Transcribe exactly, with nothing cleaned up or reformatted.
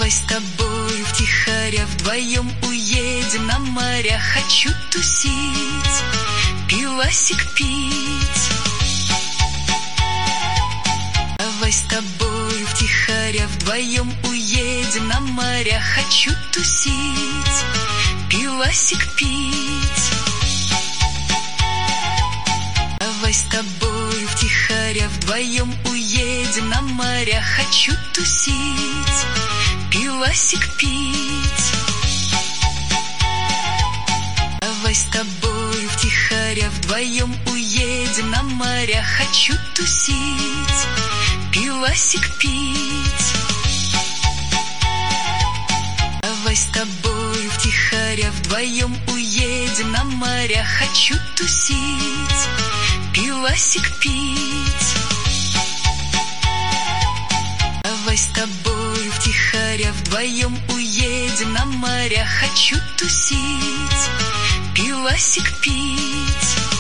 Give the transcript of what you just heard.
Давай с тобой втихаря вдвоем уедем на моря. Хочу тусить, пивасик пить. Давай с тобой втихаря вдвоем уедем на моря. Хочу тусить, пивасик пить. Давай с тобой втихаря вдвоем уедем на моря. Хочу тусить, пивасик пить. Давай с тобой втихаря вдвоем уедем на моря. Хочу тусить, пивасик пить. Давай с тобой втихаря вдвоем уедем на моря. Хочу тусить, пивасик пить. Давай с тобой втихаря вдвоем уедем на моря. Хочу тусить, пивасик пить.